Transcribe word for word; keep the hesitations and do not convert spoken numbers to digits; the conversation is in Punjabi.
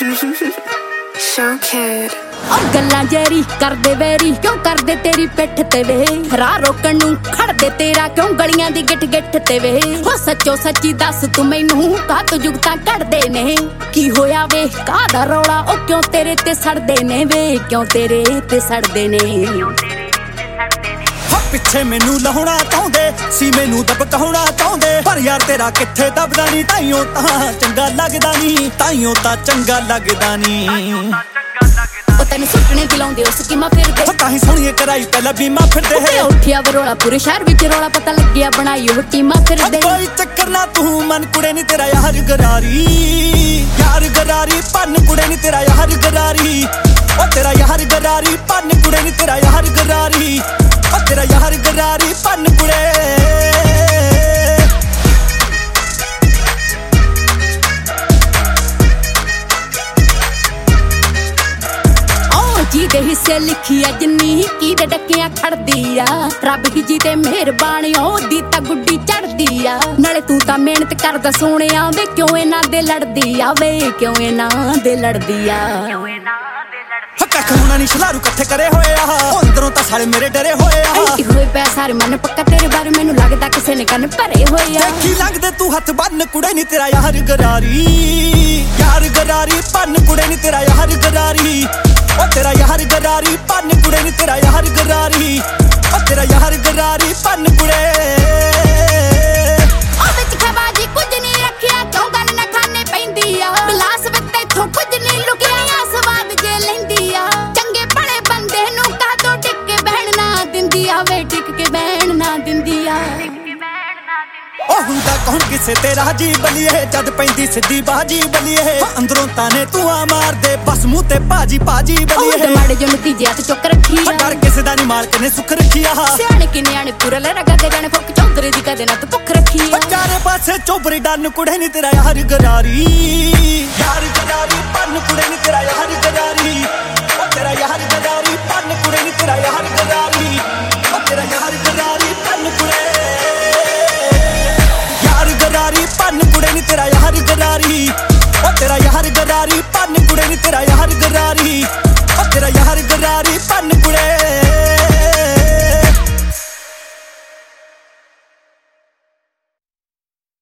Showkid ਉਹ ਗੱਲਾਂ ਜੇਰੀ ਕਰਦੇ ਵੇਰੀ ਕਿਉਂ ਕਰਦੇ ਤੇਰੀ ਪਿੱਠ ਤੇ ਵੇ ਰਾਹ ਰੋਕਣ ਨੂੰ ਖੜਦੇ ਤੇਰਾ ਕਿਉਂ ਗਲੀਆਂ ਦੀ ਗਿੱਠ ਗਿੱਠ ਤੇ ਵੇ ਹੋ ਸੱਚੋ ਸੱਚੀ ਦੱਸ ਤੂੰ ਮੈਨੂੰ ਕਾਤ ਜੁਗਤਾਂ ਕੱਢਦੇ ਨੇ ਕੀ ਹੋਇਆ ਵੇ ਕਾਹਦਾ ਰੌਲਾ ਉਹ ਕਿਉਂ ਤੇਰੇ ਤੇ ਸੜਦੇ ਨੇ ਵੇ ਕਿਉਂ ਤੇਰੇ ਤੇ ਸੜਦੇ ਨੇ ਪਿੱਛੇ ਮੈਨੂੰ ਲਾਉਣਾ ਚਾਹੁੰਦੇ ਸੀ ਮੈਨੂੰ ਦਬਕਾਉਣਾ ਚਾਹੁੰਦੇ ਪਰ ਯਾਰ ਤੇਰਾ ਕਿੱਥੇ ਦਬਦਾ ਨਹੀਂ ਤਾਈਓ ਤਾਂ ਚੰਗਾ ਲੱਗਦਾ ਨਹੀਂ ਤਾਈਓ ਤਾਂ ਚੰਗਾ ਲੱਗਦਾ ਨਹੀਂ ਉਹ ਤੈਨੂੰ ਸੁੱਟਣੇ ਦਿਲਾਉਂਦੇ ਉਸ ਸਕੀਮਾਂ ਫਿਰਦੇ ਤਾਂ ਹੀ ਸੋਹਣੀਏ ਕਰਾਈ ਪਹਿਲਾਂ ਬੀਮਾ ਫਿਰਦੇ ਉੱਠਿਆ ਵਰੋਲਾ ਪੂਰੇ ਸ਼ਹਿਰ ਵਿੱਚ ਰੌਲਾ ਪਤਾ ਲੱਗਿਆ ਬਣਾਈ ਉਹ ਟੀਮਾਂ ਫਿਰਦੇ ਕੋਈ ਚੱਕਰ ਨਾ ਤੂੰ ਮਨ ਕੁੜੇ ਨਹੀਂ ਤੇਰਾ ਯਾਰ ਗਰਾਰੀ ਯਾਰ ਗਰਾਰੀ ਪੰਨ ਕੁੜੇ ਨਹੀਂ ਤੇਰਾ ਯਾਰ ਗਰਾਰੀ ਉਹ ਤੇਰਾ ਯਾਰ ਗਰਾਰੀ ਪੰਨ ਕੁੜੇ ਨਹੀਂ ਤੇਰਾ ਯਾਰ ਗਰਾਰੀ ਉਹ ਤੇਰਾ ਯਾਰ ਗਰਾਰੀ ਪੰਨ ਕੁੜੇ ਜੀ ਦੇ ਹਿੱਸੇ ਲਿਖੀ ਆ ਜਿੰਨੀ ਕੀ ਦੇ ਡੱਕਿਆਂ ਖੜਦੀ ਆ ਰੱਬ ਹੀ ਜੀ ਤੇ ਮਿਹਰਬਾਨ ਉਹਦੀ ਤਾਂ ਗੁੱਡੀ ਚੜਦੀ ਆ ਨਾਲੇ ਤੂੰ ਤਾਂ ਮਿਹਨਤ ਕਰਦਾ ਸੋਹਣਿਆ ਵੇ ਕਿਉਂ ਇਹਨਾਂ ਦੇ ਲੜਦੀ ਆ ਵੇ ਕਿਉਂ ਇਹਨਾਂ ਦੇ ਲੜਦੀ ਆ ਕੱਖ ਹੋਣਾ ਨੀ ਸ਼ਲਾਰੂ ਇਕੱਠੇ ਕਰੇ ਹੋਏ ਆ ਉਹ ਅੰਦਰੋਂ ਤਾਂ ਸਾਰੇ ਮੇਰੇ ਡਰੇ ਹੋਏ ਆ ਐਂਟੀ ਹੋਏ ਪੈ ਸਾਰੇ ਮਨ ਪੱਕਾ ਤੇਰੇ ਬਾਰੇ ਮੈਨੂੰ ਲੱਗਦਾ ਕਿਸੇ ਨੇ ਕੰਨ ਭਰੇ ਹੋਏ ਆ ਦੇਖੀ ਲੱਗਦੇ ਤੂੰ ਹੱਥ ਬੰਨ ਕੁੜੇ ਨੀ ਤੇਰਾ ਯਾਰ ਗਰਾਰੀ ਯਾਰ ਗਰਾਰੀ ਪੰਨ ਕੁੜੇ ਨੀ ਤੇਰਾ ਯਾਰ ਗਰਾਰੀ ਉਹ ਤੇਰਾ ਯਾਰ ਗਰਾਰੀ ਪੰਨ ਕੁੜੇ ਨੀ ਤੇਰਾ ਯਾਰ ਗਰਾਰੀ ਉਹ ਤੇਰਾ ਯਾਰ ਗਰਾਰੀ ਪੰਨ ਕੁੜੇ ਉਹ ਵਿੱਚ ਖਬਾਜੀ ਕੁਝ ਨਹੀਂ ਰੱਖਿਆ ਕਿਉਂ ਗੱਲ ਨਾ ਖਾਣੇ ਪੈਂਦੀ ਆ ਗਲਾਸ ਵਿੱਚ ਇੱਥੋਂ ਕੁਝ ਨਹੀਂ ਲੁਕਿਆ ਸਵਾਦ ਜੇ ਲੈਂਦੀ ਆ ਚੰਗੇ ਭਲੇ ਬੰਦੇ ਨੂੰ ਕਾਹਤੋਂ ਟਿਕ ਕੇ ਬਹਿਣ ਨਾ ਦਿੰਦੀ ਆ ਵੇ ਟਿਕ ਕੇ ਬਹਿਣ ਨਾ ਦਿੰਦੀ ਆ ਉਹ ਹੁੰਦਾ ਕੌਣ ਕਿਸੇ ਤੇ ਰਾਜੀ ਬਲੀਏ ਜਦ ਪੈਂਦੀ ਸਿੱਧੀ ਬਾਜੀ ਬਲੀਏ ਅੰਦਰੋਂ ਤਾਨੇ ਤੂੰ ਆ ਮਾਰਦੇ ਬਸ ਮੂੰਹ ਤੇ ਭਾਜੀ ਭਾਜੀ ਬਲੀਏ ਮਾੜੇ ਜੋ ਨਤੀਜੇ ਤੇ ਚੁੱਕ ਰੱਖੀ ਆ ਡਰ ਕਿਸੇ ਦਾ ਨਹੀਂ ਮਾਲਕ ਨੇ ਸੁੱਖ ਰੱਖੀ ਆ ਸਿਆਣੇ ਕਿ ਨਿਆਣੇ ਪੂਰਾ ਲੈ ਰਗਾ ਦੇ ਜਾਣੇ ਫੁੱਕ ਚੌਧਰੇ ਦੀ ਕਦੇ ਨਾ ਤੂੰ ਭੁੱਖ ਰੱਖੀ ਆ ਚਾਰੇ ਪਾਸੇ ਚੋਬਰੀ ਡਨ ਕੁੜੇ ਨਹੀਂ ਤੇਰਾ ਯਾਰ ਗਰਾਰੀ ਯਾਰ ਗਰਾਰੀ ਪੰਨ ਕੁੜੇ ਨਹੀਂ ਤੇਰਾ ਯਾਰ ਗਰਾਰੀ ਉਹ ਤੇਰਾ ਯਾਰ ਗਰਾਰੀ ਪੰਨ ਕੁੜੇ ਨਹੀਂ ਤੇਰਾ ਯਾਰ ਗਰਾਰੀ ਉਹ ਤੇਰਾ ਯਾਰ ਗਰਾਰੀ ਪੰਨ ਕੁੜੇ ਯਾਰ ਗਰਾਰੀ ਪੰਨ ਕੁੜੇ ਨਹੀਂ ਤੇਰਾ ਯਾਰ ਗਰਾਰੀ ਉਹ ਤੇਰਾ ਯਾਰ ਗਰਾਰੀ ਪੰਨ ਕੁੜੇ ਨਹੀਂ ਤੇਰਾ ਯਾਰ ਗਰਾਰੀ